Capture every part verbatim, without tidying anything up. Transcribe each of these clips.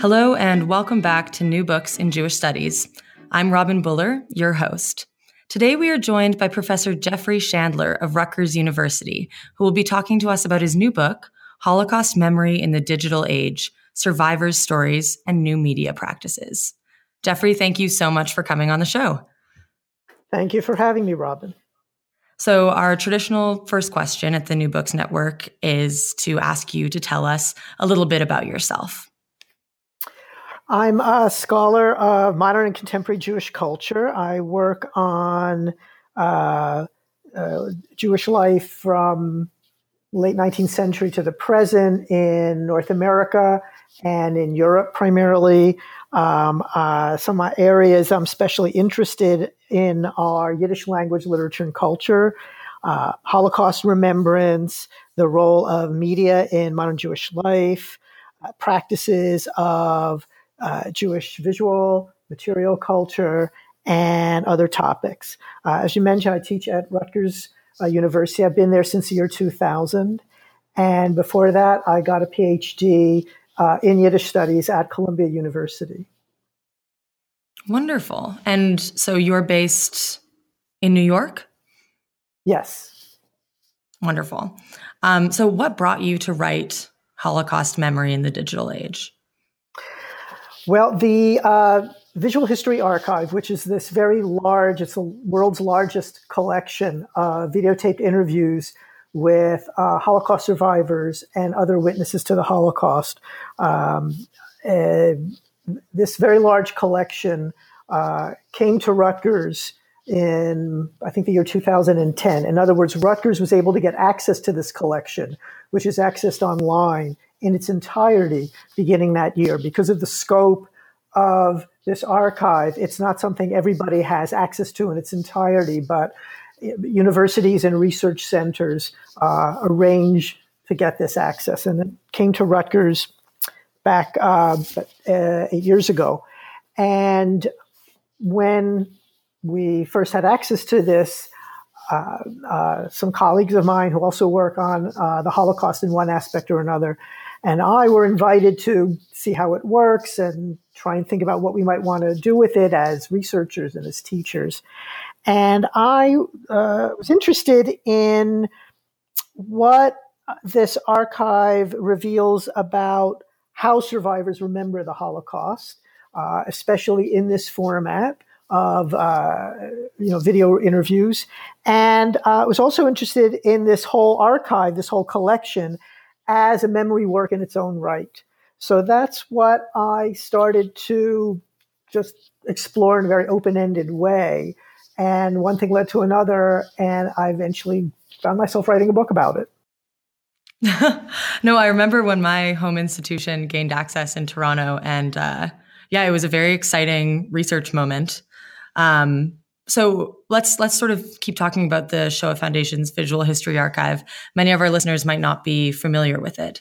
Hello and welcome back to New Books in Jewish Studies. I'm Robin Buller, your host. Today we are joined by Professor Jeffrey Chandler of Rutgers University, who will be talking to us about his new book, Holocaust Memory in the Digital Age, Survivors' Stories and New Media Practices. Jeffrey, thank you so much for coming on the show. Thank you for having me, Robin. So our traditional first question at the New Books Network is to ask you to tell us a little bit about yourself. I'm a scholar of modern and contemporary Jewish culture. I work on uh, uh, Jewish life from late nineteenth century to the present in North America and in Europe primarily. Um, uh, some of my areas I'm especially interested in are Yiddish language, literature, and culture, uh, Holocaust remembrance, the role of media in modern Jewish life, uh, practices of uh, Jewish visual, material culture, and other topics. Uh, as you mentioned, I teach at Rutgers uh, University. I've been there since the year two thousand. And before that, I got a PhD uh, in Yiddish studies at Columbia University. Wonderful. And so you're based in New York? Yes. Wonderful. Um, so what brought you to write Holocaust Memory in the Digital Age? Well, the uh, Visual History Archive, which is this very large, it's the world's largest collection of videotaped interviews with uh, Holocaust survivors and other witnesses to the Holocaust. Um, uh, this very large collection uh, came to Rutgers in, I think, the year two thousand ten. In other words, Rutgers was able to get access to this collection, which is accessed online in its entirety beginning that year. Because of the scope of this archive, it's not something everybody has access to in its entirety, but universities and research centers uh, arrange to get this access. And it came to Rutgers back uh, uh, eight years ago. And when we first had access to this, uh, uh, some colleagues of mine who also work on uh, the Holocaust in one aspect or another, and I were invited to see how it works and try and think about what we might want to do with it as researchers and as teachers. And I uh, was interested in what this archive reveals about how survivors remember the Holocaust, uh, especially in this format of uh, you know video interviews. And I uh, was also interested in this whole archive, this whole collection, as a memory work in its own right. So that's what I started to just explore in a very open-ended way. And one thing led to another, and I eventually found myself writing a book about it. No, I remember when my home institution gained access in Toronto, and uh, yeah, it was a very exciting research moment. Um, so let's let's sort of keep talking about the Shoah Foundation's Visual History Archive. Many of our listeners might not be familiar with it.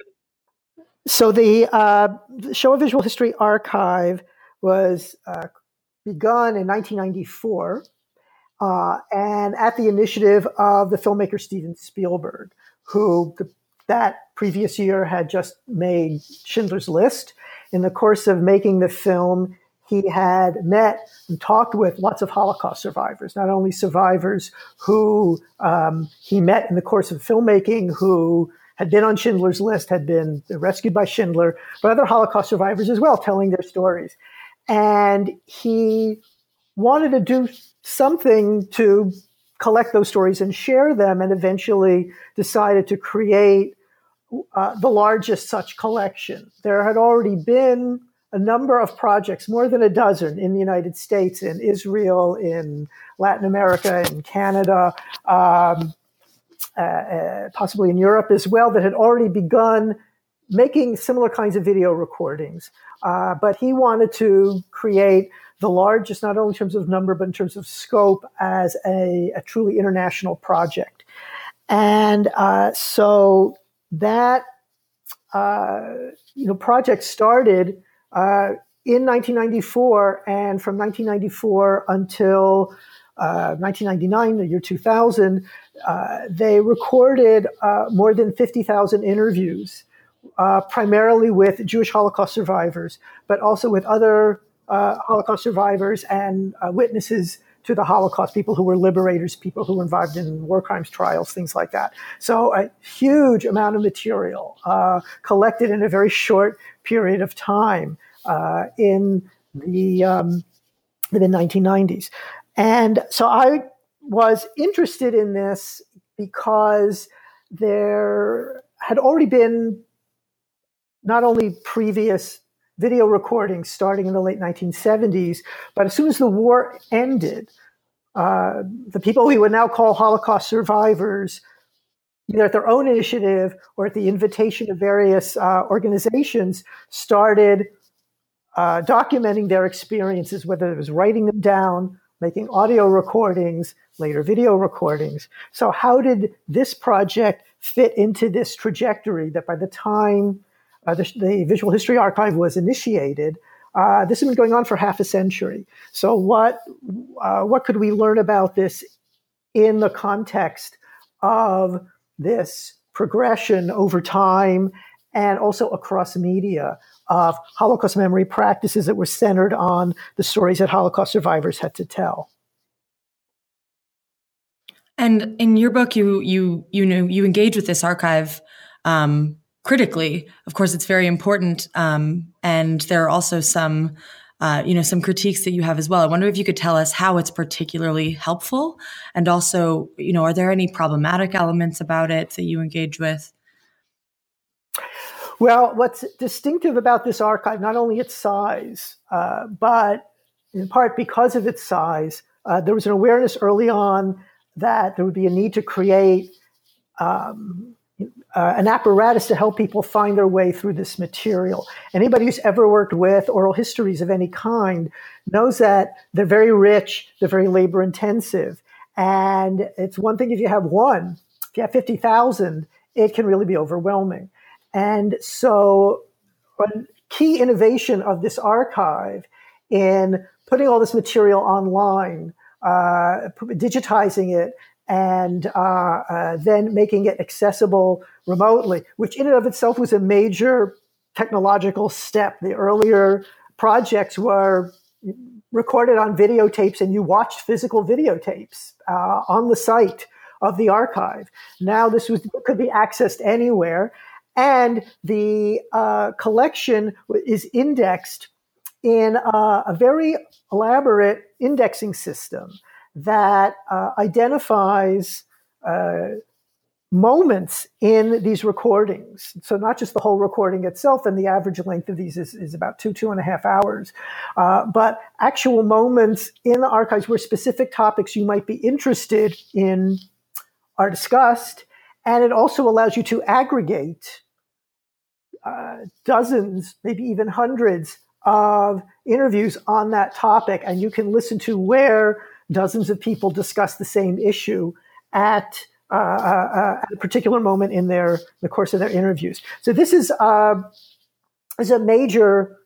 So the uh, Shoah Visual History Archive was uh, begun in nineteen ninety-four, uh, and at the initiative of the filmmaker Steven Spielberg, who the, that previous year had just made Schindler's List. In the course of making the film, he had met and talked with lots of Holocaust survivors, not only survivors who um, he met in the course of filmmaking, who had been on Schindler's List, had been rescued by Schindler, but other Holocaust survivors as well, telling their stories. And he wanted to do something to collect those stories and share them, and eventually decided to create uh, the largest such collection. There had already been a number of projects, more than a dozen, in the United States, in Israel, in Latin America, in Canada, um, uh, uh, possibly in Europe as well, that had already begun making similar kinds of video recordings. Uh, but he wanted to create the largest, not only in terms of number, but in terms of scope, as a, a truly international project. And uh, so that uh, you know project started uh, in nineteen ninety-four, and from nineteen ninety-four until uh, nineteen ninety-nine, the year two thousand, uh, they recorded uh, more than fifty thousand interviews uh, primarily with Jewish Holocaust survivors, but also with other uh, Holocaust survivors and uh, witnesses to the Holocaust, people who were liberators, people who were involved in war crimes trials, things like that. So a huge amount of material uh, collected in a very short period of time uh, in the, um, the nineteen nineties. And so I was interested in this because there had already been not only previous video recordings starting in the late nineteen seventies, but as soon as the war ended, uh, the people we would now call Holocaust survivors, either at their own initiative or at the invitation of various uh, organizations, started uh, documenting their experiences, whether it was writing them down, making audio recordings, later video recordings. So how did this project fit into this trajectory that by the time uh, the, the Visual History Archive was initiated, uh, this has been going on for half a century. So what, uh, what could we learn about this in the context of this progression over time and also across media of Holocaust memory practices that were centered on the stories that Holocaust survivors had to tell? And in your book, you you you know you engage with this archive um, critically. Of course, it's very important, um, and there are also some uh, you know some critiques that you have as well. I wonder if you could tell us how it's particularly helpful, and also you know are there any problematic elements about it that you engage with? Well, what's distinctive about this archive, not only its size, uh, but in part because of its size, uh, there was an awareness early on that there would be a need to create um, uh, an apparatus to help people find their way through this material. Anybody who's ever worked with oral histories of any kind knows that they're very rich, they're very labor intensive. And it's one thing if you have one, if you have fifty thousand, it can really be overwhelming. And so a key innovation of this archive in putting all this material online, uh, digitizing it, and uh, uh, then making it accessible remotely, which in and of itself was a major technological step. The earlier projects were recorded on videotapes and you watched physical videotapes uh, on the site of the archive. Now this was, could be accessed anywhere. And the uh, collection is indexed in uh, a very elaborate indexing system that uh, identifies uh, moments in these recordings. So not just the whole recording itself, and the average length of these is, is about two, two and a half hours, uh, but actual moments in the archives where specific topics you might be interested in are discussed. And it also allows you to aggregate Uh, dozens, maybe even hundreds of interviews on that topic, and you can listen to where dozens of people discuss the same issue at, uh, uh, at a particular moment in their the course of their interviews. So this is uh, is a major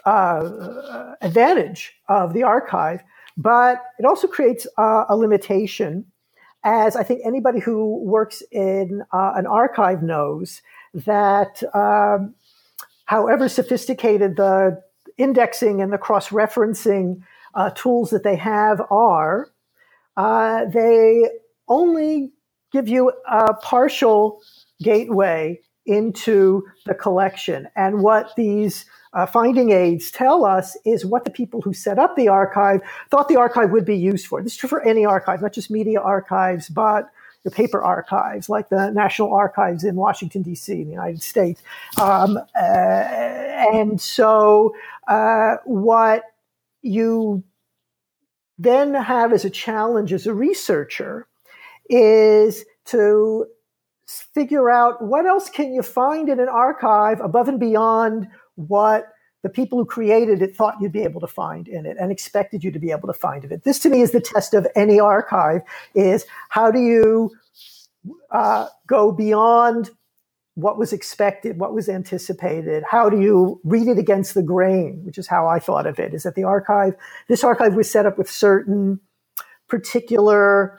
uh, advantage of the archive, but it also creates uh, a limitation, as I think anybody who works in uh, an archive knows, that um, however sophisticated the indexing and the cross-referencing uh, tools that they have are, uh, they only give you a partial gateway into the collection. And what these uh, finding aids tell us is what the people who set up the archive thought the archive would be used for. This is true for any archive, not just media archives, but the paper archives, like the National Archives in Washington, D C in the United States. Um, uh, and so uh, what you then have as a challenge as a researcher is to figure out what else can you find in an archive above and beyond what the people who created it thought you'd be able to find in it and expected you to be able to find in it. This, to me, is the test of any archive, is how do you uh, go beyond what was expected, what was anticipated? How do you read it against the grain, which is how I thought of it, is that the archive, this archive was set up with certain particular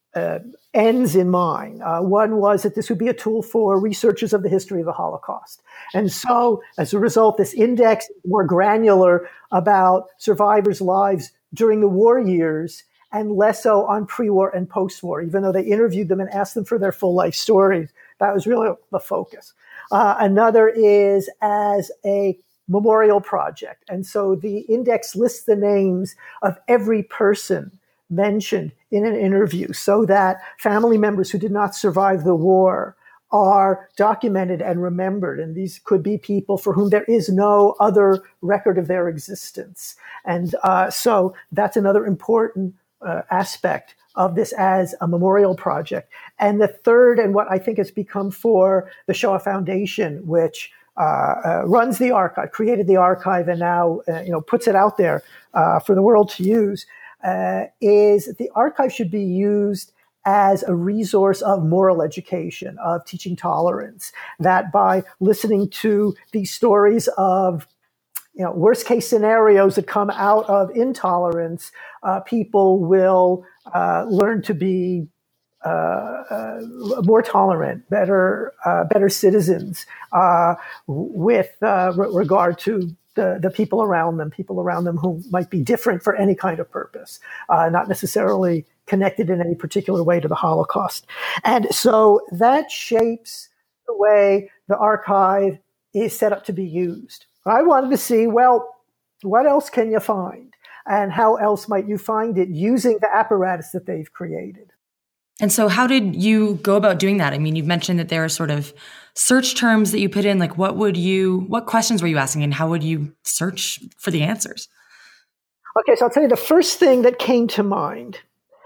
uh, ends in mind. Uh, one was that this would be a tool for researchers of the history of the Holocaust. And so, as a result, this index is more granular about survivors' lives during the war years and less so on pre-war and post-war, even though they interviewed them and asked them for their full life stories. That was really the focus. Uh, another is as a memorial project. And so the index lists the names of every person mentioned in an interview so that family members who did not survive the war are documented and remembered. And these could be people for whom there is no other record of their existence. And uh, so that's another important uh, aspect of this as a memorial project. And the third, and what I think has become for the Shoah Foundation, which uh, uh, runs the archive, created the archive, and now uh, you know puts it out there uh, for the world to use, uh, is that the archive should be used as a resource of moral education, of teaching tolerance, that by listening to these stories of you know, worst case scenarios that come out of intolerance, uh, people will uh, learn to be uh, uh, more tolerant, better, uh, better citizens uh, with uh, re- regard to the, the people around them, people around them who might be different for any kind of purpose, uh, not necessarily connected in any particular way to the Holocaust. And so that shapes the way the archive is set up to be used. I wanted to see, well, what else can you find? And how else might you find it using the apparatus that they've created? And so how did you go about doing that? I mean, you've mentioned that there are sort of search terms that you put in. Like, what would you, what questions were you asking, and how would you search for the answers? Okay, so I'll tell you the first thing that came to mind.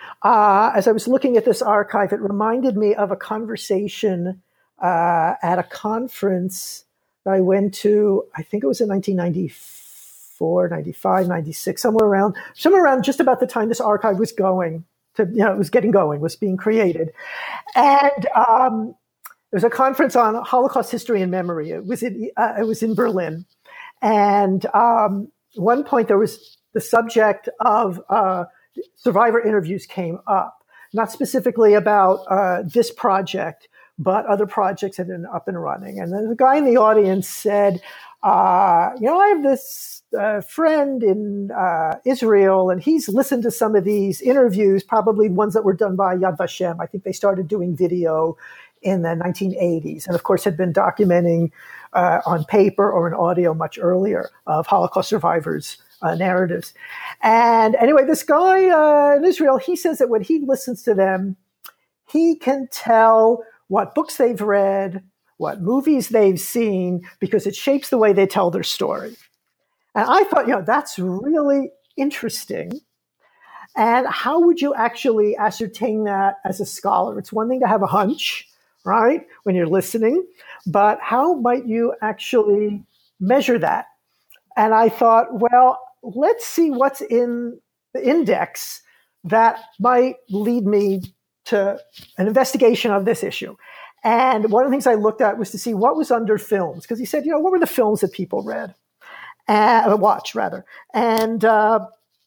Uh, as I was looking at this archive, it reminded me of a conversation uh, at a conference that I went to, I think it was in nineteen ninety-four, ninety-five, ninety-six, somewhere around, somewhere around just about the time this archive was going to, you know, it was getting going, was being created. And um, there was a conference on Holocaust history and memory. It was in, uh, it was in Berlin. And um, at one point there was the subject of uh, survivor interviews came up, not specifically about uh, this project, but other projects had been up and running. And then the guy in the audience said, uh, you know, I have this uh, friend in uh, Israel, and he's listened to some of these interviews, probably ones that were done by Yad Vashem. I think they started doing video in the nineteen eighties, and of course had been documenting uh, on paper or in audio much earlier of Holocaust survivors' uh, narratives. And anyway, this guy uh, in Israel, he says that when he listens to them, he can tell what books they've read, what movies they've seen, because it shapes the way they tell their story. And I thought, you know, that's really interesting. And how would you actually ascertain that as a scholar? It's one thing to have a hunch, right, when you're listening, but how might you actually measure that? And I thought, well, let's see what's in the index that might lead me to an investigation of this issue. And one of the things I looked at was to see what was under films, because he said, you know, what were the films that people read, uh, watched rather. And uh,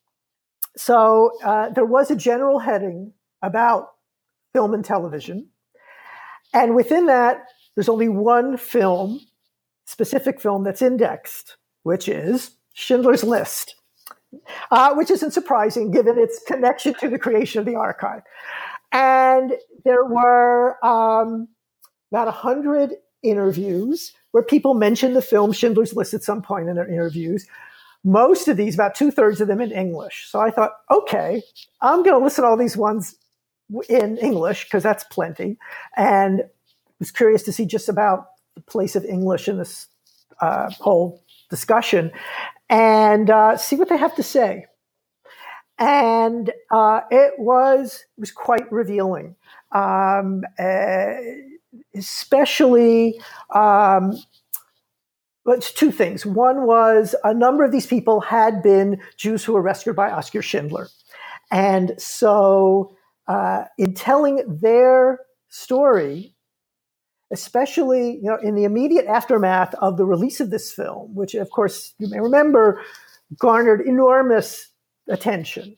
so uh, there was a general heading about film and television. And within that, there's only one film, specific film that's indexed, which is Schindler's List, uh, which isn't surprising given its connection to the creation of the archive. And there were um, about one hundred interviews where people mentioned the film Schindler's List at some point in their interviews. Most of these, about two-thirds of them in English. So I thought, okay, I'm going to listen to all these ones in English because that's plenty. And was curious to see just about the place of English in this uh, whole discussion and uh, see what they have to say. And uh, it was it was quite revealing, um, uh, especially. Um, well, it's two things. One was a number of these people had been Jews who were rescued by Oskar Schindler, and so uh, in telling their story, especially you know in the immediate aftermath of the release of this film, which of course you may remember garnered enormous attention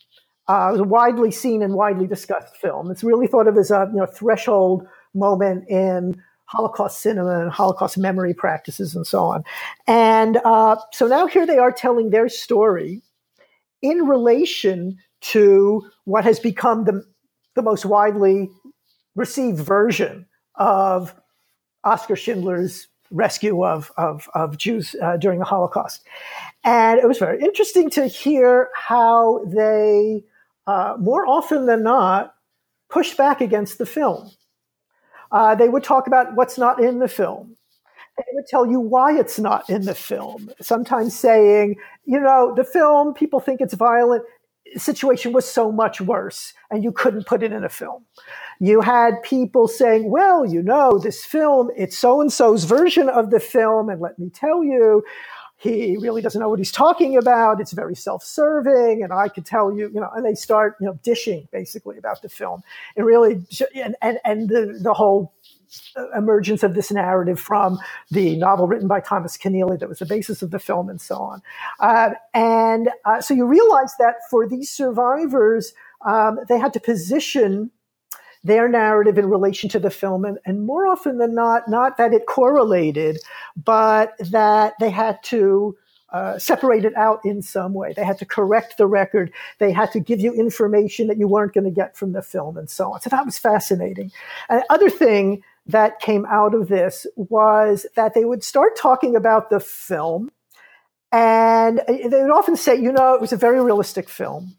Uh, it was a widely seen and widely discussed film. It's really thought of as a you know threshold moment in Holocaust cinema and Holocaust memory practices and so on. And uh, so now here they are telling their story in relation to what has become the, the most widely received version of Oskar Schindler's rescue of, of, of Jews uh, during the Holocaust. And it was very interesting to hear how they, uh, more often than not, pushed back against the film. Uh, they would talk about what's not in the film. They would tell you why it's not in the film, sometimes saying, you know, the film, people think it's violent. The situation was so much worse, and you couldn't put it in a film. You had people saying, well, you know, this film, it's so-and-so's version of the film, and let me tell you, he really doesn't know what he's talking about. It's very self-serving, and I could tell you, you know, and they start, you know, dishing basically about the film. And really, and, and, and the, the whole emergence of this narrative from the novel written by Thomas Keneally that was the basis of the film and so on. Uh, and uh, so you realize that for these survivors, um, they had to position their narrative in relation to the film, and, and more often than not, not that it correlated, but that they had to uh, separate it out in some way. They had to correct the record. They had to give you information that you weren't going to get from the film and so on. So that was fascinating. And the other thing that came out of this was that they would start talking about the film, and they would often say, you know, it was a very realistic film,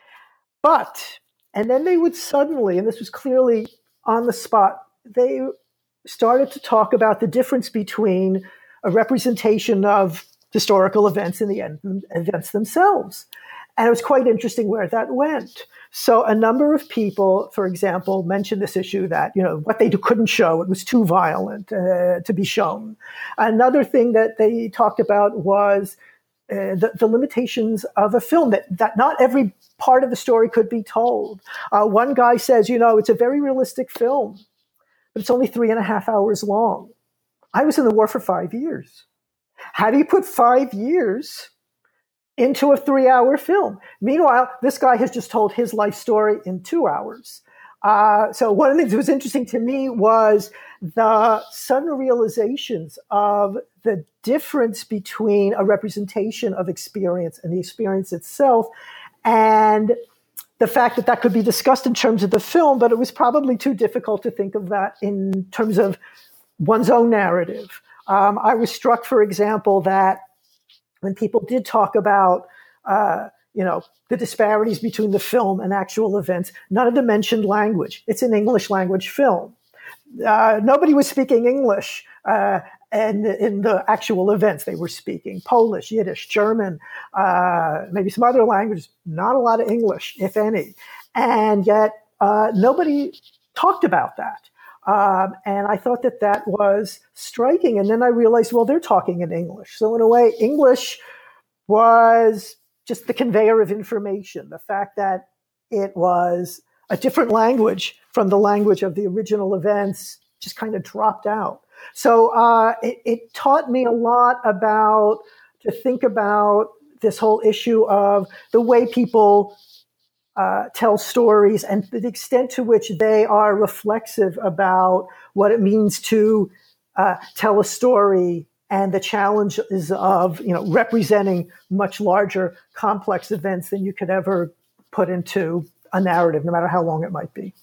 but and then they would suddenly, and this was clearly on the spot, they started to talk about the difference between a representation of historical events and the events themselves. And it was quite interesting where that went. So a number of people, for example, mentioned this issue that, you know, what they couldn't show, it was too violent uh, to be shown. Another thing that they talked about was Uh, the, the limitations of a film, that, that not every part of the story could be told. Uh, one guy says, you know, it's a very realistic film, but it's only three and a half hours long. I was in the war for five years. How do you put five years into a three-hour film? Meanwhile, this guy has just told his life story in two hours. Uh, so one of the things that was interesting to me was the sudden realizations of the difference between a representation of experience and the experience itself, and the fact that that could be discussed in terms of the film, but it was probably too difficult to think of that in terms of one's own narrative. Um, I was struck, for example, that when people did talk about uh, you know, the disparities between the film and actual events, none of them mentioned language. It's an English language film. Uh, nobody was speaking English, uh, and in the actual events they were speaking Polish, Yiddish, German, uh, maybe some other languages, not a lot of English, if any. And yet uh, nobody talked about that. Um, and I thought that that was striking. And then I realized, well, they're talking in English. So in a way, English was just the conveyor of information. The fact that it was a different language from the language of the original events just kind of dropped out. So uh, it, it taught me a lot about, to think about this whole issue of the way people uh, tell stories and the extent to which they are reflexive about what it means to uh, tell a story, and the challenges of, you know, representing much larger, complex events than you could ever put into a narrative, no matter how long it might be.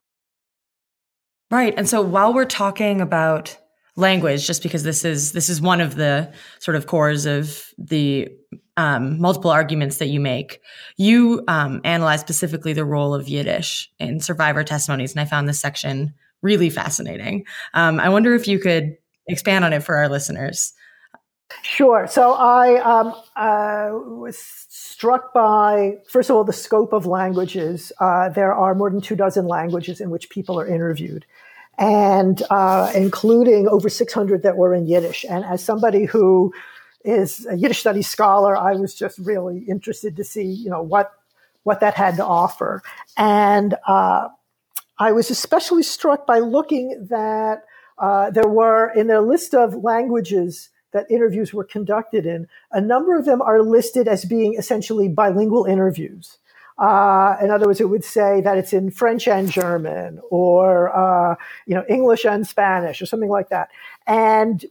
Right. And so while we're talking about language, just because this is this is one of the sort of cores of the um, multiple arguments that you make, you um, analyze specifically the role of Yiddish in survivor testimonies, and I found this section really fascinating. Um, I wonder if you could expand on it for our listeners. Sure. So I um, uh, was struck by, first of all, the scope of languages. Uh, there are more than two dozen languages in which people are interviewed, and uh, including over six hundred that were in Yiddish. And as somebody who is a Yiddish studies scholar, I was just really interested to see, you know, what what that had to offer. And uh, I was especially struck by looking that uh, there were, in their list of languages that interviews were conducted in, a number of them are listed as being essentially bilingual interviews. Uh, in other words, it would say that it's in French and German, or uh, you know, English and Spanish, or something like that. And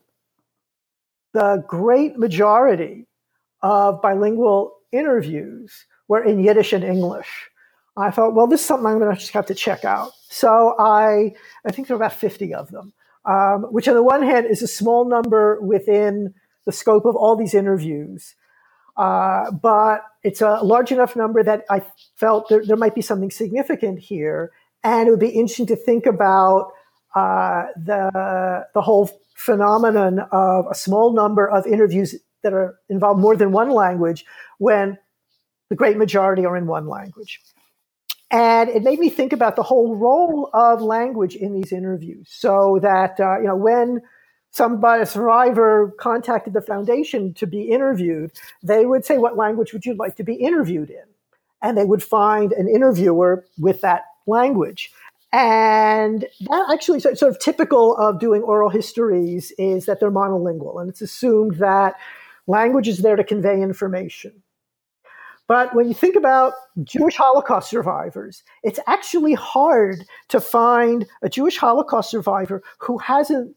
the great majority of bilingual interviews were in Yiddish and English. I thought, well, this is something I'm going to just have to check out. So I, I think there are about fifty of them, um, which on the one hand is a small number within the scope of all these interviews. Uh, but it's a large enough number that I felt there, there might be something significant here. And it would be interesting to think about uh, the, the whole phenomenon of a small number of interviews that are involve more than one language when the great majority are in one language. And it made me think about the whole role of language in these interviews, so that, uh, you know, when somebody, a survivor, contacted the foundation to be interviewed, they would say, what language would you like to be interviewed in? And they would find an interviewer with that language. And that actually sort of typical of doing oral histories is that they're monolingual, and it's assumed that language is there to convey information. But when you think about Jewish Holocaust survivors, it's actually hard to find a Jewish Holocaust survivor who hasn't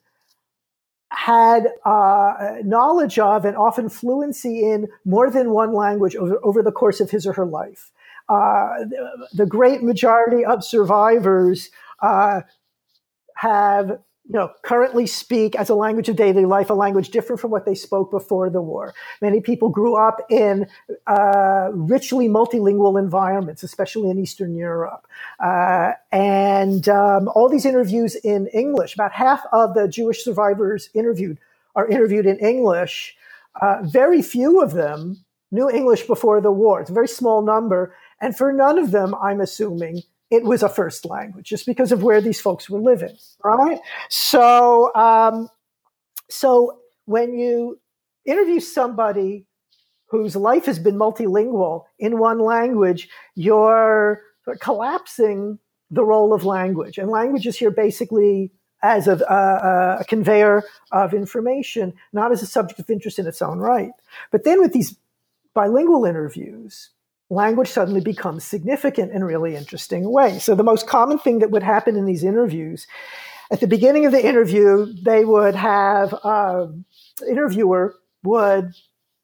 had uh, knowledge of and often fluency in more than one language over, over the course of his or her life. Uh, the, the great majority of survivors uh, have you know, currently speak as a language of daily life, a language different from what they spoke before the war. Many people grew up in uh, richly multilingual environments, especially in Eastern Europe. Uh, and um, all these interviews in English, about half of the Jewish survivors interviewed are interviewed in English. Uh, very few of them knew English before the war. It's a very small number. And for none of them, I'm assuming, it was a first language, just because of where these folks were living, right? So, um, so when you interview somebody whose life has been multilingual in one language, you're collapsing the role of language. And language is here basically as a, a, a conveyor of information, not as a subject of interest in its own right. But then with these bilingual interviews, language suddenly becomes significant in really interesting ways. So the most common thing that would happen in these interviews, at the beginning of the interview, they would have, uh, the interviewer would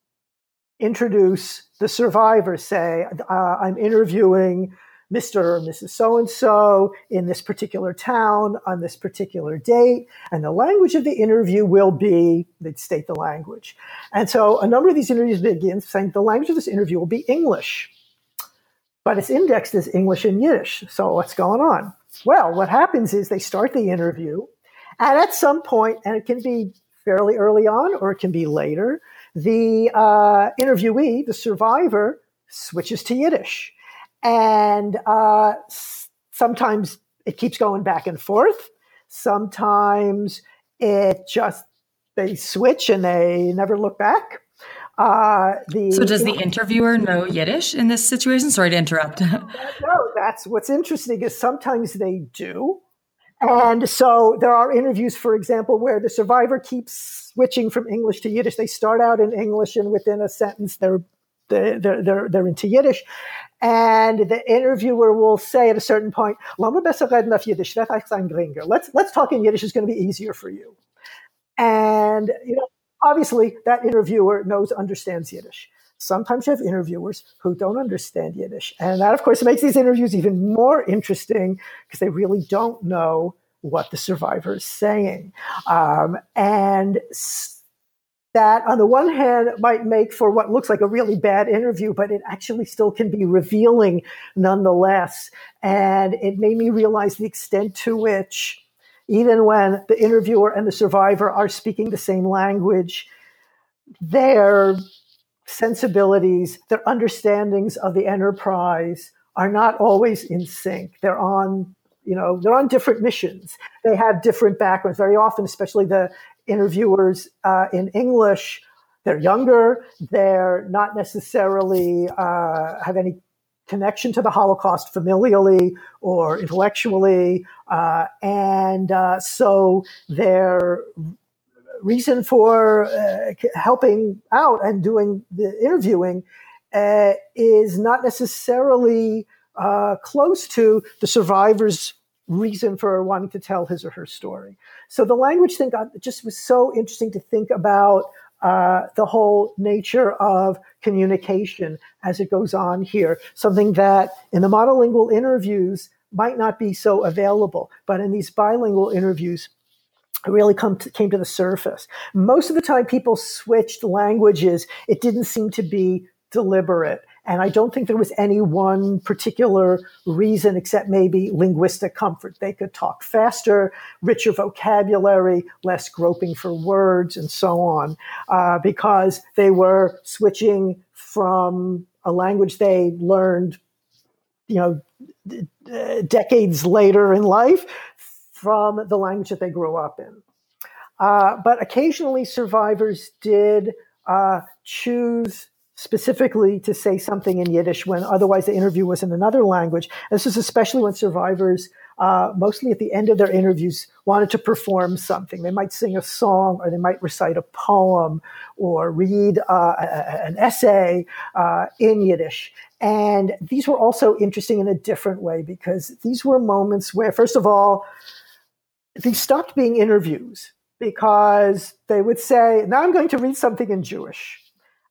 introduce the survivor, say, uh, I'm interviewing Mister or Missus So-and-so in this particular town on this particular date, and the language of the interview will be, they'd state the language. And so a number of these interviews begin saying the language of this interview will be English, but it's indexed as English and Yiddish. So what's going on? Well, what happens is they start the interview, and at some point, and it can be fairly early on or it can be later, the uh, interviewee, the survivor, switches to Yiddish. And uh, sometimes it keeps going back and forth. Sometimes it just, they switch and they never look back. Uh, the, so does the interviewer know Yiddish in this situation? Sorry to interrupt. No, that's what's interesting is sometimes they do. And so there are interviews, for example, where the survivor keeps switching from English to Yiddish. They start out in English and within a sentence they're they're they're, they're into Yiddish. And the interviewer will say at a certain point, let's, let's talk in Yiddish, it's going to be easier for you. And, you know, obviously that interviewer knows, understands Yiddish. Sometimes you have interviewers who don't understand Yiddish. And that, of course, makes these interviews even more interesting because they really don't know what the survivor is saying. Um, and that, on the one hand, might make for what looks like a really bad interview, but it actually still can be revealing nonetheless. And it made me realize the extent to which, even when the interviewer and the survivor are speaking the same language, their sensibilities, their understandings of the enterprise are not always in sync. They're on, you know, they're on different missions. They have different backgrounds. Very often, especially the interviewers uh, in English, they're younger. They're not necessarily uh, have any connection to the Holocaust familially or intellectually. Uh, and uh, so their reason for uh, helping out and doing the interviewing uh, is not necessarily uh, close to the survivor's reason for wanting to tell his or her story. So the language thing got, just was so interesting to think about uh, the whole nature of communication as it goes on here, something that in the monolingual interviews might not be so available, but in these bilingual interviews, it really come to, came to the surface. Most of the time people switched languages, it didn't seem to be deliberate. And I don't think there was any one particular reason except maybe linguistic comfort. They could talk faster, richer vocabulary, less groping for words, and so on, uh, because they were switching from a language they learned, you know, d- d- decades later in life from the language that they grew up in. Uh, but occasionally survivors did uh, choose specifically to say something in Yiddish when otherwise the interview was in another language. This is especially when survivors, uh, mostly at the end of their interviews, wanted to perform something. They might sing a song, or they might recite a poem, or read uh, a, an essay uh, in Yiddish. And these were also interesting in a different way, because these were moments where, first of all, these stopped being interviews, because they would say, now I'm going to read something in Jewish.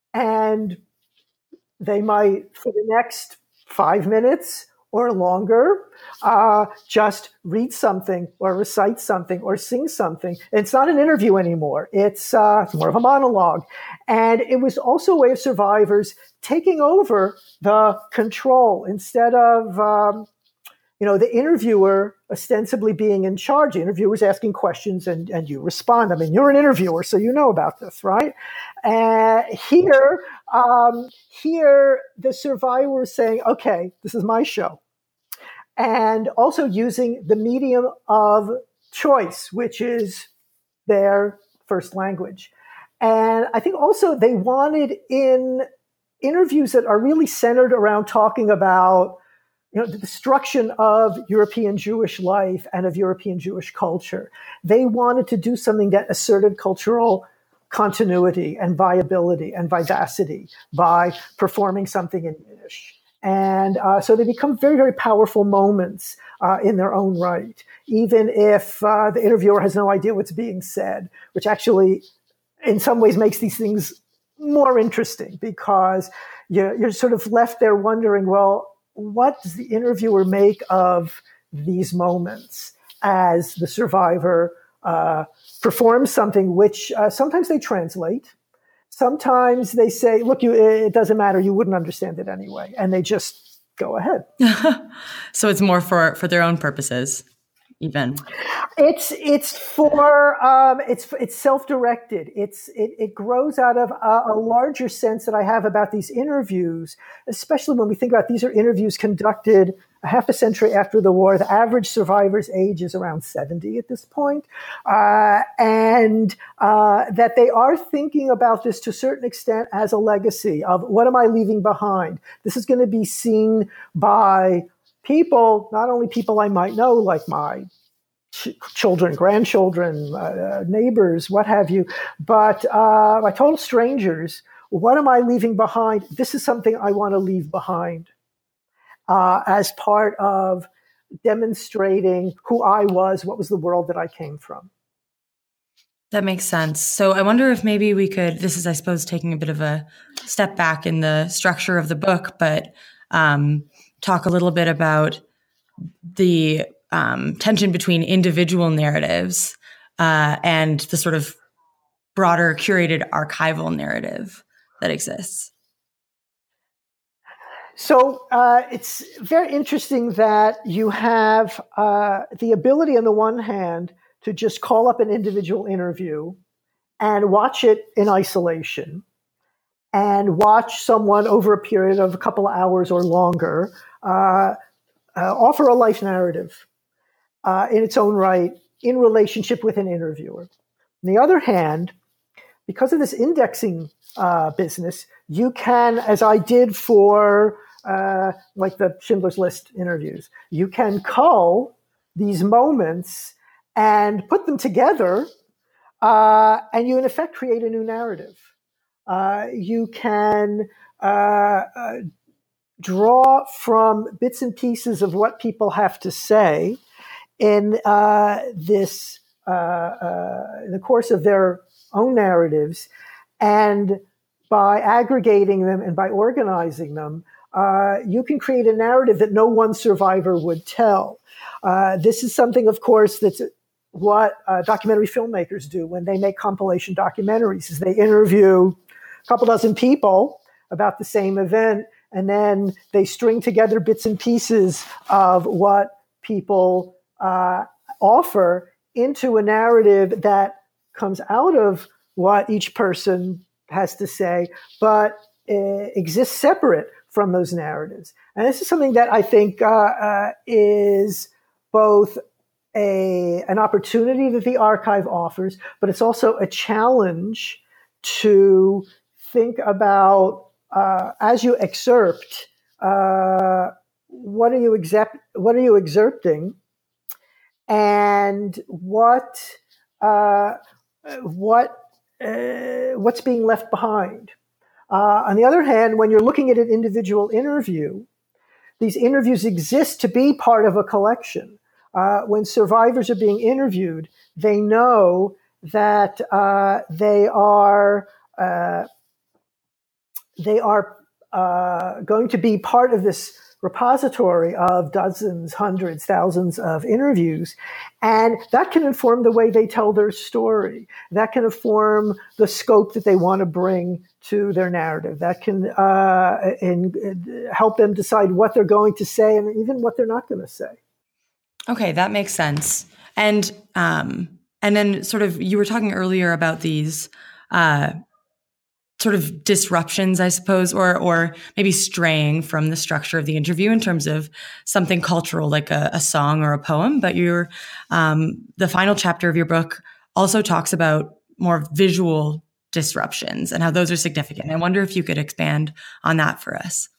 And they might, for the next five minutes or longer, uh, just read something or recite something or sing something. It's not an interview anymore. It's, uh, it's more of a monologue. And it was also a way of survivors taking over the control instead of, um, you know, the interviewer ostensibly being in charge. The interviewer's asking questions and, and you respond. I mean, you're an interviewer, so you know about this, right? Uh, here, um, here, the survivor is saying, okay, this is my show. And also using the medium of choice, which is their first language. And I think also they wanted, in interviews that are really centered around talking about, you know, the destruction of European Jewish life and of European Jewish culture, they wanted to do something that asserted cultural continuity and viability and vivacity by performing something in Yiddish. And uh, so they become very, very powerful moments uh, in their own right, even if uh, the interviewer has no idea what's being said, which actually in some ways makes these things more interesting, because you're, you're sort of left there wondering, well, what does the interviewer make of these moments as the survivor uh, performs something which uh, sometimes they translate. Sometimes they say, look, you, it doesn't matter. You wouldn't understand it anyway. And they just go ahead. So it's more for, for their own purposes, even. It's it's for um, it's it's self-directed. It's it, it grows out of a, a larger sense that I have about these interviews, especially when we think about these are interviews conducted a half a century after the war. The average survivor's age is around seventy at this point, uh, and uh, that they are thinking about this to a certain extent as a legacy of what am I leaving behind. This is going to be seen by people, not only people I might know, like my ch- children, grandchildren, uh, neighbors, what have you, but uh, my total strangers. What am I leaving behind? This is something I want to leave behind uh, as part of demonstrating who I was, what was the world that I came from. That makes sense. So I wonder if maybe we could, this is, I suppose, taking a bit of a step back in the structure of the book, but um, talk a little bit about the um, tension between individual narratives uh, and the sort of broader curated archival narrative that exists. So uh, it's very interesting that you have uh, the ability on the one hand to just call up an individual interview and watch it in isolation and watch someone over a period of a couple of hours or longer uh, uh, offer a life narrative uh, in its own right in relationship with an interviewer. On the other hand, because of this indexing uh, business, you can, as I did for uh, like the Schindler's List interviews, you can cull these moments and put them together, uh, and you in effect create a new narrative. Uh, you can uh, uh, draw from bits and pieces of what people have to say in uh, this uh, uh, in the course of their own narratives, and by aggregating them and by organizing them, uh, you can create a narrative that no one survivor would tell. Uh, this is something, of course, that's what uh, documentary filmmakers do when they make compilation documentaries, is they interview a couple dozen people about the same event, and then they string together bits and pieces of what people uh, offer into a narrative that comes out of what each person has to say, but uh, exists separate from those narratives. And this is something that I think uh, uh, is both a an opportunity that the archive offers, but it's also a challenge to think about, uh, as you excerpt, uh, what are you except, what are you excerpting, and what uh, what uh, what's being left behind. Uh, on the other hand, when you're looking at an individual interview, these interviews exist to be part of a collection. Uh, when survivors are being interviewed, they know that uh, they are uh, they are uh, going to be part of this repository of dozens, hundreds, thousands of interviews. And that can inform the way they tell their story. That can inform the scope that they want to bring to their narrative. That can uh, in, in help them decide what they're going to say and even what they're not going to say. Okay, that makes sense. And um, and then sort of, you were talking earlier about these uh, sort of disruptions, I suppose, or or maybe straying from the structure of the interview in terms of something cultural like a, a song or a poem. But your um, the final chapter of your book also talks about more visual disruptions and how those are significant. I wonder if you could expand on that for us.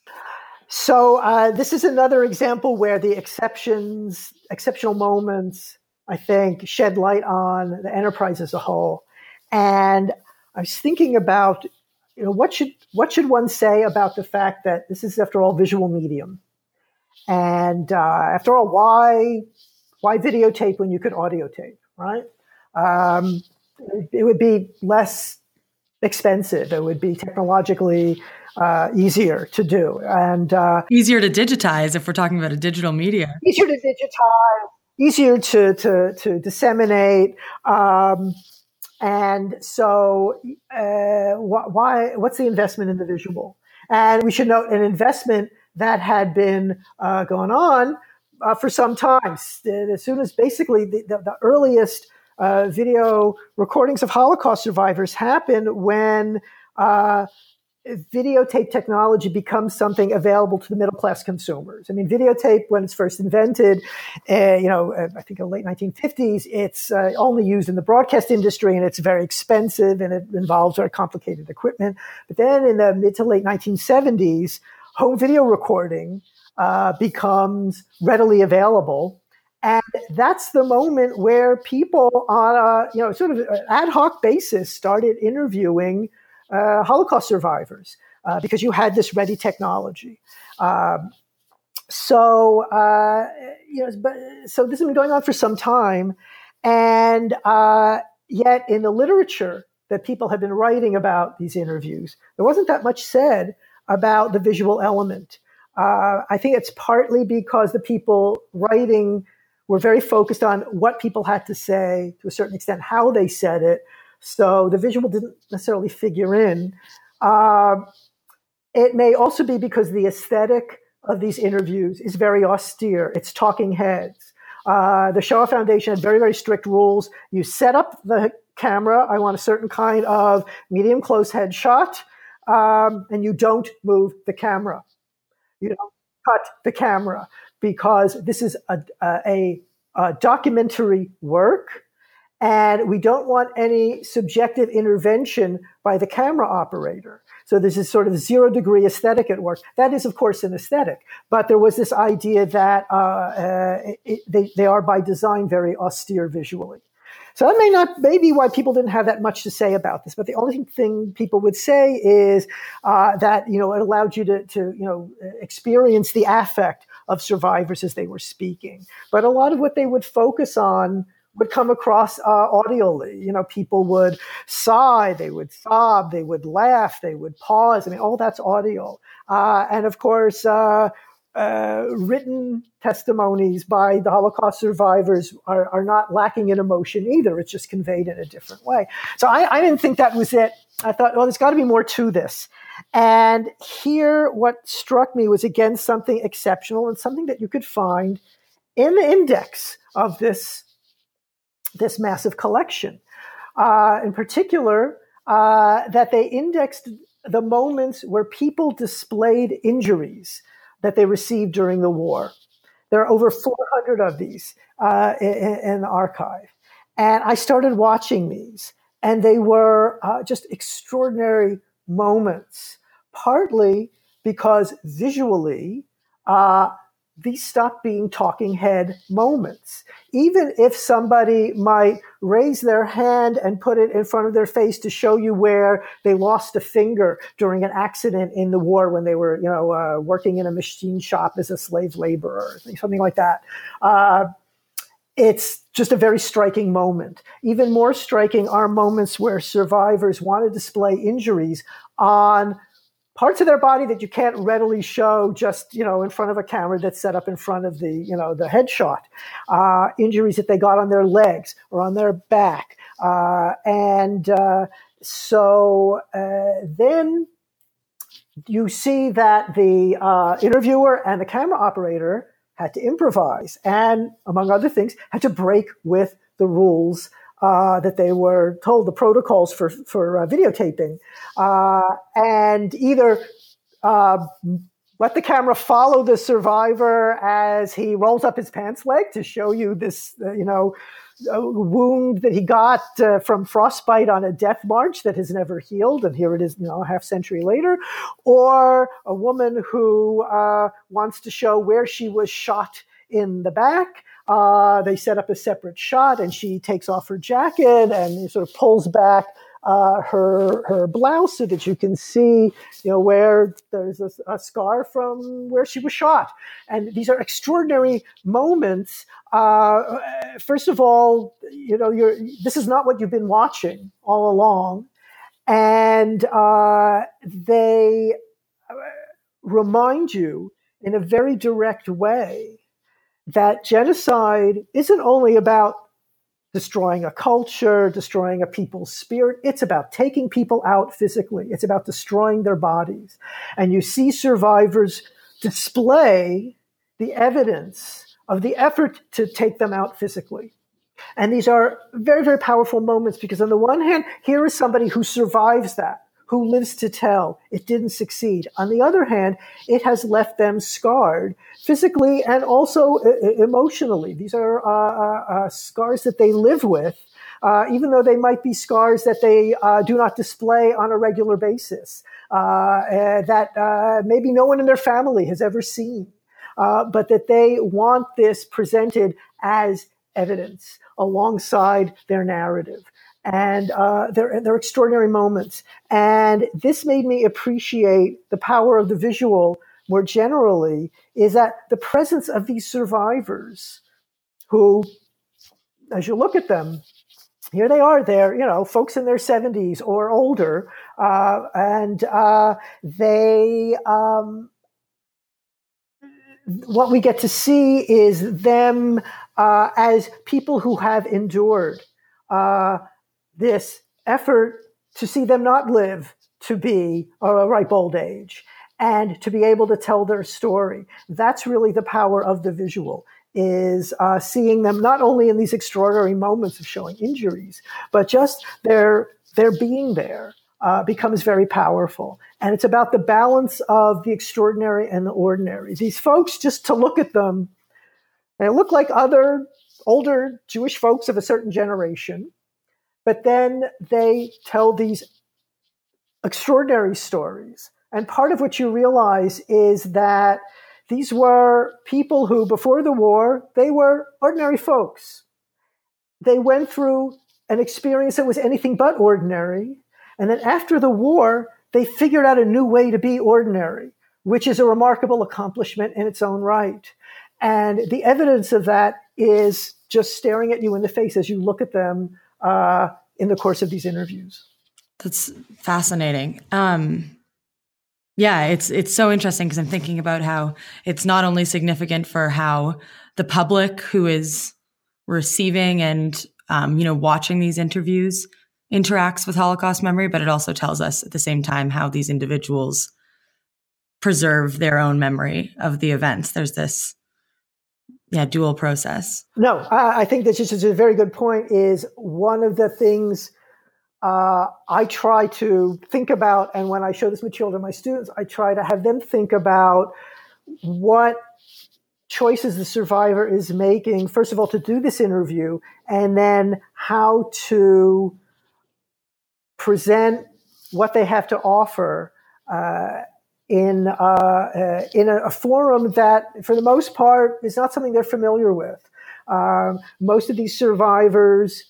So uh, this is another example where the exceptions, exceptional moments, I think, shed light on the enterprise as a whole. And I was thinking about, you know, what should what should one say about the fact that this is, after all, visual medium, and uh, after all, why why videotape when you could audio tape, right? Um, it would be less expensive. It would be technologically uh, easier to do, and uh, easier to digitize if we're talking about a digital media. Easier to digitize, easier to to, to disseminate. Um, And so, uh, wh- why? What's the investment in the visual? And we should note an investment that had been uh, going on uh, for some time. As soon as basically the, the, the earliest uh, video recordings of Holocaust survivors happened when uh, videotape technology becomes something available to the middle-class consumers. I mean, videotape, when it's first invented, uh, you know, uh, I think in the late nineteen fifties, it's uh, only used in the broadcast industry, and it's very expensive, and it involves very complicated equipment. But then in the mid to late nineteen seventies, home video recording uh, becomes readily available. And that's the moment where people on a, you know, sort of ad hoc basis started interviewing Uh, Holocaust survivors, uh, because you had this ready technology. Um, so, uh, you know, but, so this has been going on for some time, and uh, yet in the literature that people have been writing about these interviews, there wasn't that much said about the visual element. Uh, I think it's partly because the people writing were very focused on what people had to say, to a certain extent, how they said it. So the visual didn't necessarily figure in. Uh, it may also be because the aesthetic of these interviews is very austere. It's talking heads. Uh, the Shoah Foundation had very, very strict rules. You set up the camera. I want a certain kind of medium close headshot, um, and you don't move the camera. You don't cut the camera, because this is a, a, a documentary work. And we don't want any subjective intervention by the camera operator. So there's this sort of zero degree aesthetic at work. That is, of course, an aesthetic. But there was this idea that uh, uh, it, they, they are by design very austere visually. So that may not, maybe why people didn't have that much to say about this, but the only thing people would say is uh, that, you know, it allowed you to, to, you know, experience the affect of survivors as they were speaking. But a lot of what they would focus on would come across uh, audially. You know, people would sigh, they would sob, they would laugh, they would pause. I mean, all that's audio. Uh, and of course, uh, uh, written testimonies by the Holocaust survivors are, are not lacking in emotion either. It's just conveyed in a different way. So I, I didn't think that was it. I thought, well, there's got to be more to this. And here, what struck me was, again, something exceptional and something that you could find in the index of this this massive collection. Uh, in particular, uh, that they indexed the moments where people displayed injuries that they received during the war. There are over four hundred of these uh, in, in the archive. And I started watching these, and they were uh, just extraordinary moments, partly because visually, uh, these stopped being talking head moments. Even if somebody might raise their hand and put it in front of their face to show you where they lost a finger during an accident in the war when they were, you know, uh, working in a machine shop as a slave laborer, something like that. Uh, it's just a very striking moment. Even more striking are moments where survivors want to display injuries on parts of their body that you can't readily show just, you know, in front of a camera that's set up in front of the, you know, the headshot. Uh, injuries that they got on their legs or on their back. Uh, and uh, so uh, then you see that the uh, interviewer and the camera operator had to improvise and, among other things, had to break with the rules Uh, that they were told, the protocols for for uh, videotaping, uh, and either uh, let the camera follow the survivor as he rolls up his pants leg to show you this, uh, you know, wound that he got uh, from frostbite on a death march that has never healed, and here it is, you know, a half century later, or a woman who uh, wants to show where she was shot in the back. Uh, they set up a separate shot, and she takes off her jacket and sort of pulls back uh, her her blouse so that you can see, you know, where there's a, a scar from where she was shot. And these are extraordinary moments. Uh, first of all, you know, you're this is not what you've been watching all along, and uh, they remind you in a very direct way that genocide isn't only about destroying a culture, destroying a people's spirit. It's about taking people out physically. It's about destroying their bodies. And you see survivors display the evidence of the effort to take them out physically. And these are very, very powerful moments because on the one hand, here is somebody who survives that, who lives to tell it didn't succeed. On the other hand, it has left them scarred physically and also uh, emotionally. These are uh, uh, scars that they live with, uh, even though they might be scars that they uh, do not display on a regular basis, uh, uh, that uh, maybe no one in their family has ever seen, uh, but that they want this presented as evidence alongside their narrative. And uh, they're, they're extraordinary moments. And this made me appreciate the power of the visual more generally, is that the presence of these survivors who, as you look at them, here they are, they're, you know, folks in their seventies or older, uh, and uh, they, um, what we get to see is them uh, as people who have endured uh, this effort to see them not live to be a ripe old age and to be able to tell their story. That's really the power of the visual, is uh, seeing them not only in these extraordinary moments of showing injuries, but just their, their being there uh, becomes very powerful. And it's about the balance of the extraordinary and the ordinary. These folks, just to look at them, they look like other older Jewish folks of a certain generation. But then they tell these extraordinary stories. And part of what you realize is that these were people who, before the war, they were ordinary folks. they went through an experience that was anything but ordinary. And then after the war, they figured out a new way to be ordinary, which is a remarkable accomplishment in its own right. And the evidence of that is just staring at you in the face as you look at them uh, in the course of these interviews. That's fascinating. Um, yeah, it's it's so interesting because I'm thinking about how it's not only significant for how the public who is receiving and um, you know watching these interviews interacts with Holocaust memory, but it also tells us at the same time how these individuals preserve their own memory of the events. There's this yeah dual process. No, I, I think that's just a very good point. Is one of the things Uh, I try to think about, and when I show this material to my students, I try to have them think about what choices the survivor is making, first of all, to do this interview, and then how to present what they have to offer uh, in, uh, uh, in a, a forum that, for the most part, is not something they're familiar with. Um, most of these survivors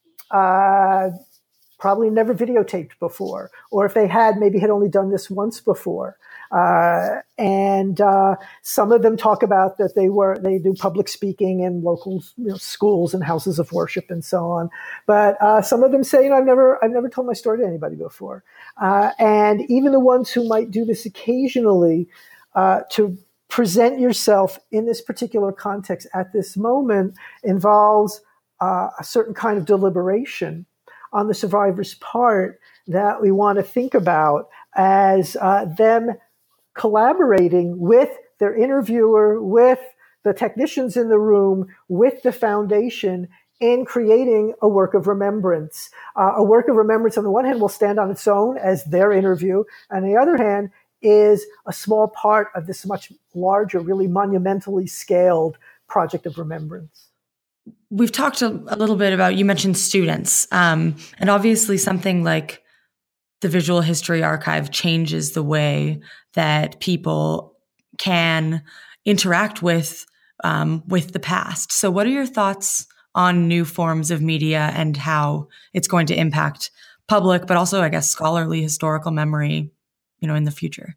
uh, probably never videotaped before, or if they had, maybe had only done this once before. Uh, and uh, some of them talk about that they were they do public speaking in local you know, schools and houses of worship and so on. But uh, some of them say, you know, I've never I've never told my story to anybody before. Uh, and even the ones who might do this occasionally, uh, to present yourself in this particular context at this moment involves uh, a certain kind of deliberation on the survivor's part that we want to think about as uh, them collaborating with their interviewer, with the technicians in the room, with the foundation in creating a work of remembrance. Uh, a work of remembrance on the one hand will stand on its own as their interview, and on the other hand is a small part of this much larger, really monumentally scaled project of remembrance. We've talked a, a little bit about, you mentioned students, um, and obviously something like the Visual History Archive changes the way that people can interact with um, with the past. So what are your thoughts on new forms of media and how it's going to impact public, but also, I guess, scholarly historical memory, you know, in the future?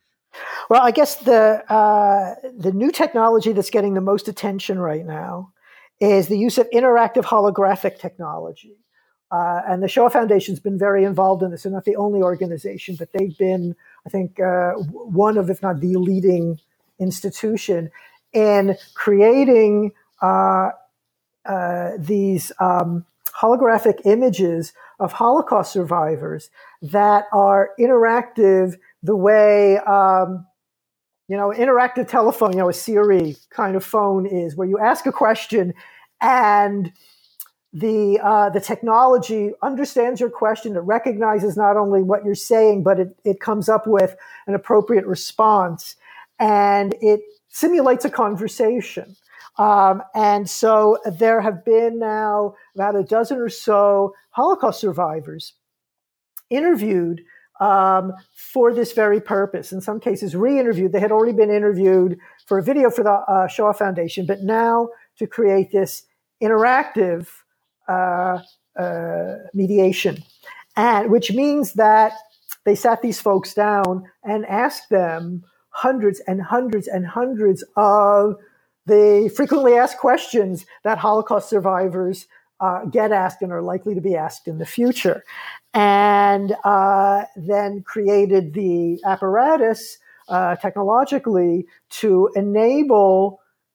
Well, I guess the uh, the new technology that's getting the most attention right now is the use of interactive holographic technology. Uh, and the Shoah Foundation's been very involved in this. They're not the only organization, but they've been, I think, uh, one of, if not the leading institution in creating uh, uh, these um, holographic images of Holocaust survivors that are interactive the way, um, you know, interactive telephone, you know, a Siri kind of phone is, where you ask a question and the uh, the technology understands your question. It recognizes not only what you're saying, but it, it comes up with an appropriate response, and it simulates a conversation. Um, and so there have been now about a dozen or so Holocaust survivors interviewed um, for this very purpose. In some cases, re-interviewed. They had already been interviewed for a video for the uh, Shoah Foundation, but now to create this interactive uh, uh, mediation, and which means that they sat these folks down and asked them hundreds and hundreds and hundreds of the frequently asked questions that Holocaust survivors uh, get asked and are likely to be asked in the future, and uh, then created the apparatus uh, technologically to enable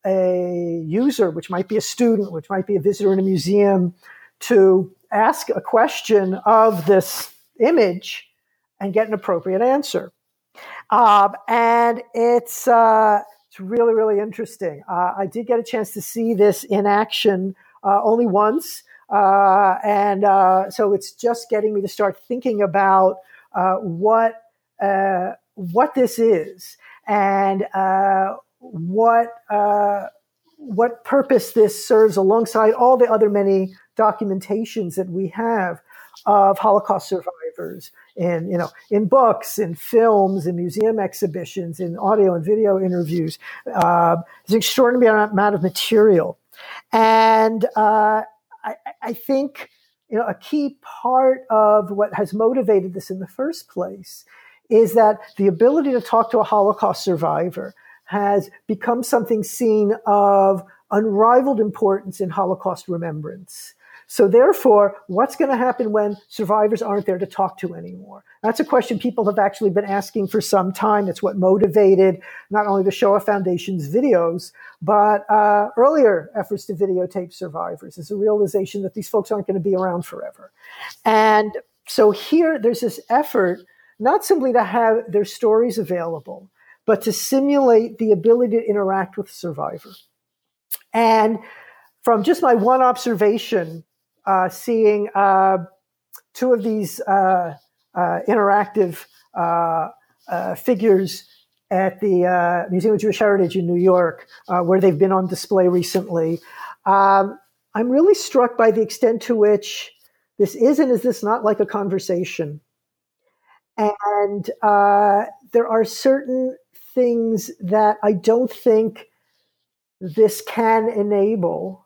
a user, which might be a student, which might be a visitor in a museum, to ask a question of this image and get an appropriate answer. Um, and it's uh, it's really, really interesting. Uh, I did get a chance to see this in action uh, only once. Uh, and uh, so it's just getting me to start thinking about uh, what uh, what this is and uh, what uh, what purpose this serves alongside all the other many documentations that we have of Holocaust survivors in, you know, in books, in films, in museum exhibitions, in audio and video interviews. Uh, there's an extraordinary amount of material. And uh, I, I think, you know, a key part of what has motivated this in the first place is that the ability to talk to a Holocaust survivor has become something seen of unrivaled importance in Holocaust remembrance. So therefore, what's going to happen when survivors aren't there to talk to anymore? That's a question people have actually been asking for some time. It's what motivated not only the Shoah Foundation's videos, but uh, earlier efforts to videotape survivors. It's a realization that these folks aren't going to be around forever. And so here, there's this effort not simply to have their stories available, but to simulate the ability to interact with the survivor. And from just my one observation, uh, seeing uh, two of these uh, uh, interactive uh, uh, figures at the uh, Museum of Jewish Heritage in New York, uh, where they've been on display recently, um, I'm really struck by the extent to which this is and is this not like a conversation. And uh, there are certain things that I don't think this can enable.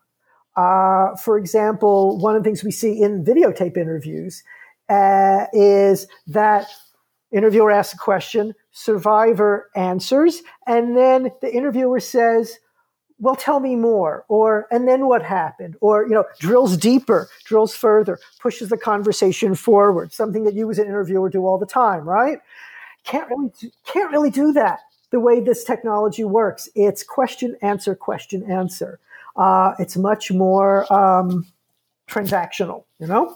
Uh, for example, one of the things we see in videotape interviews uh, is that interviewer asks a question, survivor answers, and then the interviewer says, well, tell me more, or, and then what happened? Or, you know, drills deeper, drills further, pushes the conversation forward, something that you as an interviewer do all the time, right? Can't really, can't really do that the way this technology works. It's question, answer, question, answer. Uh, it's much more um, transactional, you know?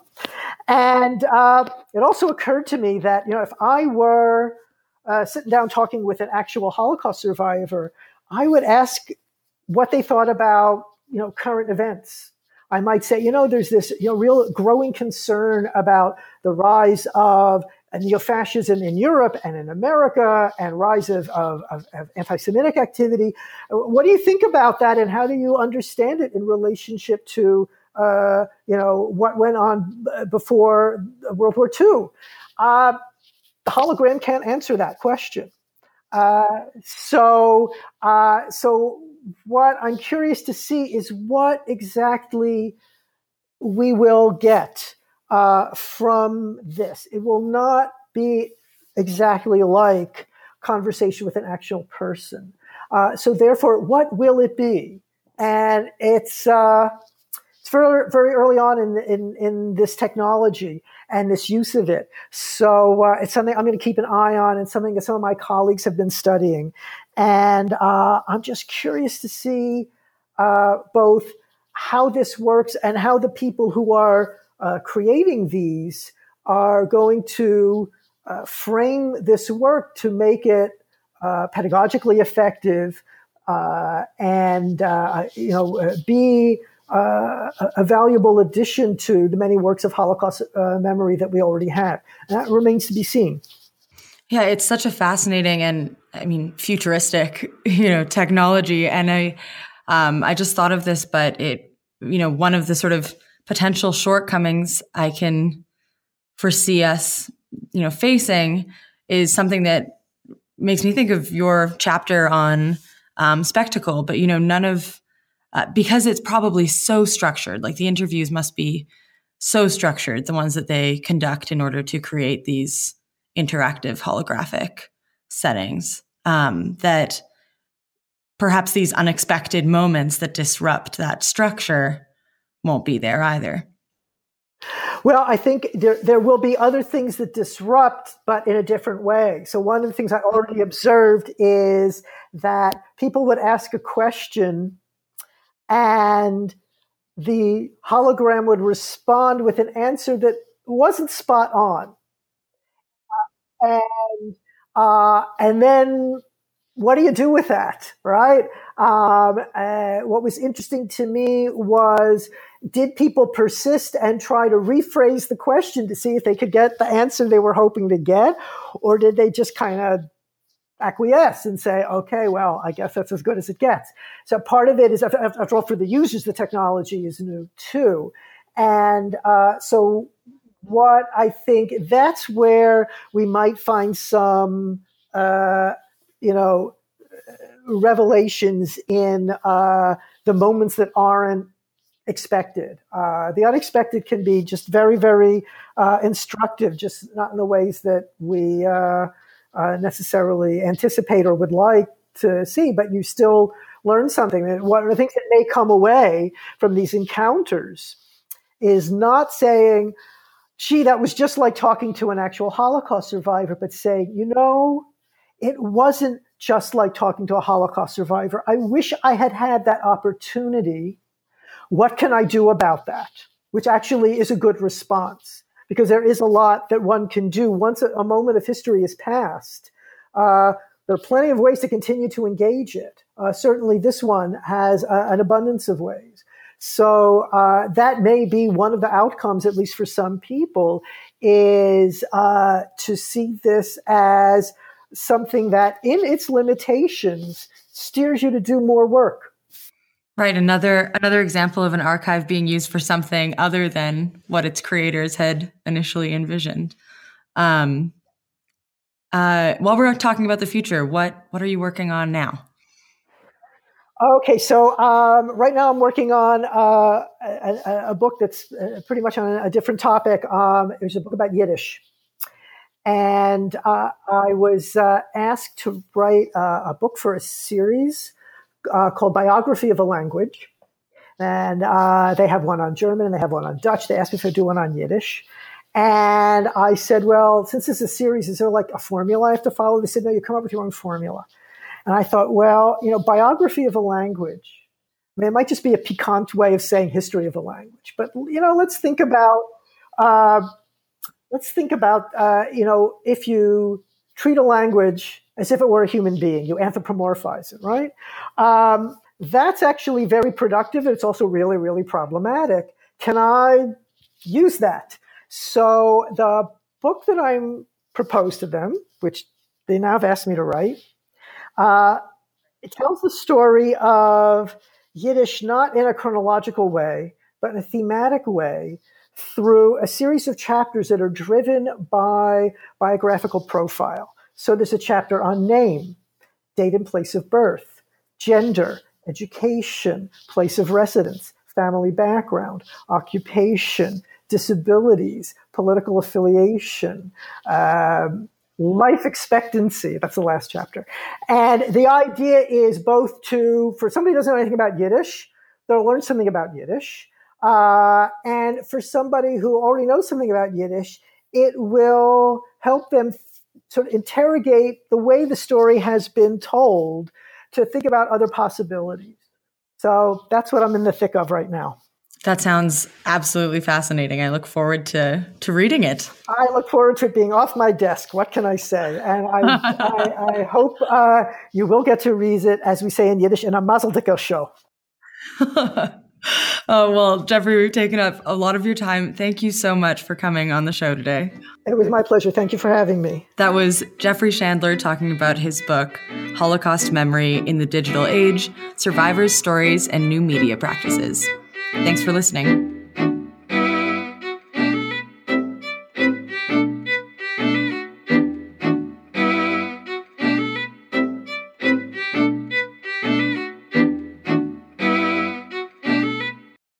And uh, it also occurred to me that, you know, if I were uh, sitting down talking with an actual Holocaust survivor, I would ask what they thought about, you know, current events. I might say, you know, there's this, you know, real growing concern about the rise of neo-fascism in Europe and in America and rise of, of, of, of anti-Semitic activity. What do you think about that, and how do you understand it in relationship to, uh, you know, what went on before World War Two? Uh, the hologram can't answer that question. Uh, so, uh, so what I'm curious to see is what exactly we will get uh, from this. It will not be exactly like conversation with an actual person. Uh, so therefore, what will it be? And it's uh, it's very, very early on in, in in this technology and this use of it. So uh, it's something I'm going to keep an eye on, and something that some of my colleagues have been studying. And uh, I'm just curious to see uh, both how this works and how the people who are uh, creating these are going to uh, frame this work to make it uh, pedagogically effective uh, and uh, you know be uh, a valuable addition to the many works of Holocaust uh, memory that we already have. And that remains to be seen. Yeah, it's such a fascinating and, I mean, futuristic, you know, technology. And I, um, I just thought of this, but it, you know, one of the sort of potential shortcomings I can foresee us, you know, facing is something that makes me think of your chapter on um, spectacle. But, you know, none of, uh, because it's probably so structured, like the interviews must be so structured, the ones that they conduct in order to create these interactive holographic settings, um, that perhaps these unexpected moments that disrupt that structure won't be there either. Well, I think there there will be other things that disrupt, but in a different way. So one of the things I already observed is that people would ask a question and the hologram would respond with an answer that wasn't spot on. And uh, and then what do you do with that, right? Um, uh, what was interesting to me was, did people persist and try to rephrase the question to see if they could get the answer they were hoping to get? Or did they just kind of acquiesce and say, okay, well, I guess that's as good as it gets? So part of it is, after all, for the users, the technology is new too. And uh, so what I think, that's where we might find some, uh, you know, revelations in uh, the moments that aren't expected. Uh, the unexpected can be just very, very uh, instructive, just not in the ways that we uh, uh, necessarily anticipate or would like to see, but you still learn something. And one of the things that may come away from these encounters is not saying, gee, that was just like talking to an actual Holocaust survivor, but saying, you know, it wasn't just like talking to a Holocaust survivor. I wish I had had that opportunity. What can I do about that? Which actually is a good response, because there is a lot that one can do once a, a moment of history is passed. Uh, there are plenty of ways to continue to engage it. Uh, certainly this one has uh, an abundance of ways. So uh, that may be one of the outcomes, at least for some people, is uh, to see this as something that in its limitations steers you to do more work. Right. Another another example of an archive being used for something other than what its creators had initially envisioned. Um, uh, while we're talking about the future, what what are you working on now? Okay, so um, right now I'm working on uh, a, a book that's pretty much on a different topic. Um, it was a book about Yiddish. And uh, I was uh, asked to write uh, a book for a series uh, called Biography of a Language. And uh, they have one on German and they have one on Dutch. They asked me if I'd do one on Yiddish. And I said, well, since it's a series, is there like a formula I have to follow? They said, no, you come up with your own formula. And I thought, well, you know, biography of a language, I mean, it might just be a piquant way of saying history of a language. But, you know, let's think about, uh, let's think about, uh, you know, if you treat a language as if it were a human being, you anthropomorphize it, right? Um, that's actually very productive. It's also really, really problematic. Can I use that? So the book that I'm proposed to them, which they now have asked me to write, Uh, it tells the story of Yiddish not in a chronological way, but in a thematic way through a series of chapters that are driven by biographical profile. So there's a chapter on name, date and place of birth, gender, education, place of residence, family background, occupation, disabilities, political affiliation, um, life expectancy. That's the last chapter. And the idea is both to, for somebody who doesn't know anything about Yiddish, they'll learn something about Yiddish. Uh, and for somebody who already knows something about Yiddish, it will help them sort of interrogate the way the story has been told to think about other possibilities. So that's what I'm in the thick of right now. That sounds absolutely fascinating. I look forward to, to reading it. I look forward to it being off my desk. What can I say? And I, I, I hope uh, you will get to read it, as we say in Yiddish, in a Mazel Tov show. Oh, well, Jeffrey, we've taken up a lot of your time. Thank you so much for coming on the show today. It was my pleasure. Thank you for having me. That was Jeffrey Chandler talking about his book, Holocaust Memory in the Digital Age, Survivors' Stories and New Media Practices. Thanks for listening.